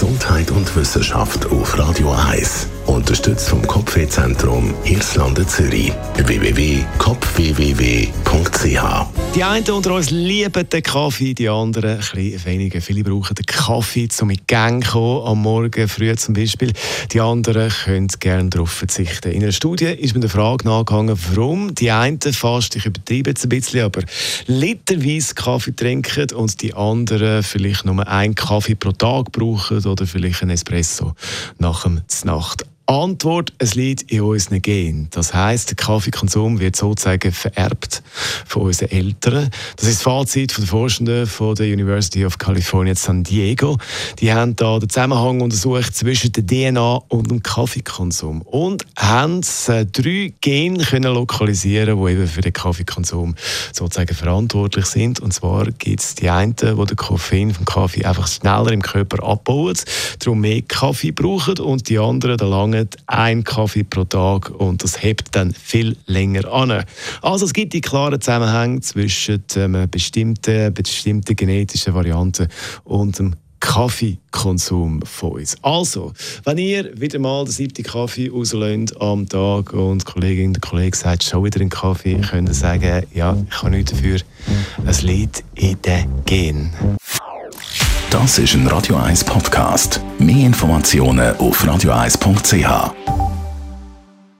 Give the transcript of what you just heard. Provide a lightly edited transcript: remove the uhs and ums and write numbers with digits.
Gesundheit und Wissenschaft auf Radio 1. Unterstützt vom Kopfwehzentrum Irlande Zürich. www.kopfwww.ch. Die einen unter uns lieben den Kaffee, die anderen ein bisschen weniger. Viele brauchen den Kaffee, um in die Gang zu kommen, am Morgen früh zum Beispiel. Die anderen können gerne darauf verzichten. In einer Studie ist mir der Frage nachgegangen, warum die einen fast, ich übertreibe jetzt ein bisschen, aber literweise Kaffee trinken und die anderen vielleicht nur einen Kaffee pro Tag brauchen oder vielleicht einen Espresso nach dem Znacht. Antwort: Es liegt in unseren Genen. Das heisst, der Kaffeekonsum wird sozusagen vererbt von unseren Eltern. Das ist das Fazit von den Forschenden von der University of California San Diego. Die haben da den Zusammenhang untersucht zwischen der DNA und dem Kaffeekonsum und haben 3 Gene können lokalisieren, die eben für den Kaffeekonsum sozusagen verantwortlich sind. Und zwar gibt es die einen, die den Koffein vom Kaffee einfach schneller im Körper abbauen, darum mehr Kaffee brauchen, und die anderen, da lange ein Kaffee pro Tag und das hebt dann viel länger an. Also es gibt die klaren Zusammenhänge zwischen bestimmten genetischen Varianten und dem Kaffeekonsum von uns. Also, wenn ihr wieder mal den 7. Kaffee rauslöhnt am Tag und die Kollegin oder Kollege sagt, schon wieder einen Kaffee, könnt ihr sagen, ja, ich kann nichts dafür, es liegt in den Genen. Das ist ein Radio 1 Podcast. Mehr Informationen auf radio1.ch.